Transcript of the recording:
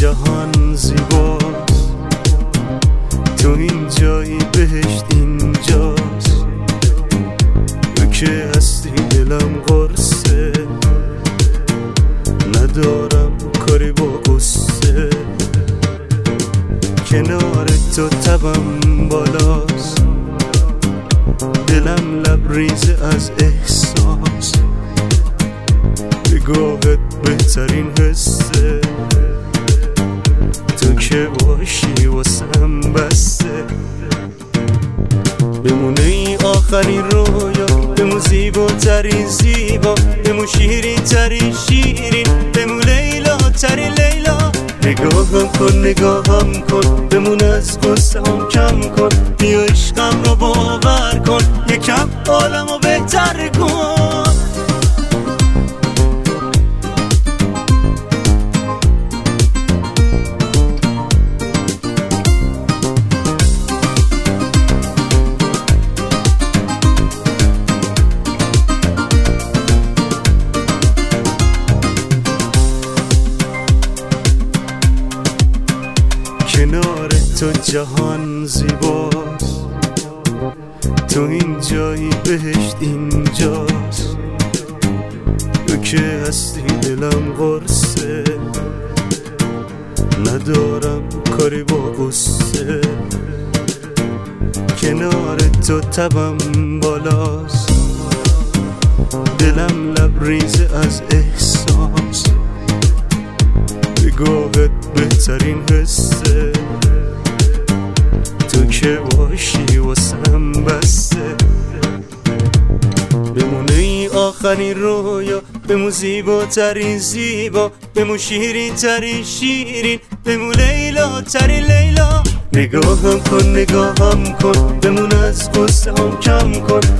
جهان زیباست، تو این جایی بهشت اینجاست، تو که هستی دلم قرصه، ندارم کاری با قصه، کنار تو تبم بالاست، دلم لبریزه از احساس، نگاهت بهترین حسه، تو که باشی واسم بسته، بمونه ای آخرین رویا، بمون زیباترین زیبا، بمون شیرین ترین شیرین، بمون لیلا ترین لیلا، نگاهم کن نگاهم کن، بمون از قصه هم کم کن، بیا عشقم رو باور کن، یکم عالم رو بهتر کن. کنار تو جهان زیباست، تو این جایی بهشت اینجاست، تو که هستی دلم قرصه، ندارم کاری با قصه، کنار تو تبم بالاست، دلم لبریزه از احساس، نگاهت بهترین حسه، تو که باشی واسم بسته، بمونه ای آخرین رویا، بمون زیباترین زیبا، بمون شیرین ترین شیرین، بمون لیلا ترین لیلا، نگاهم کن نگاهم کن، بمون از قصه هم کم کن،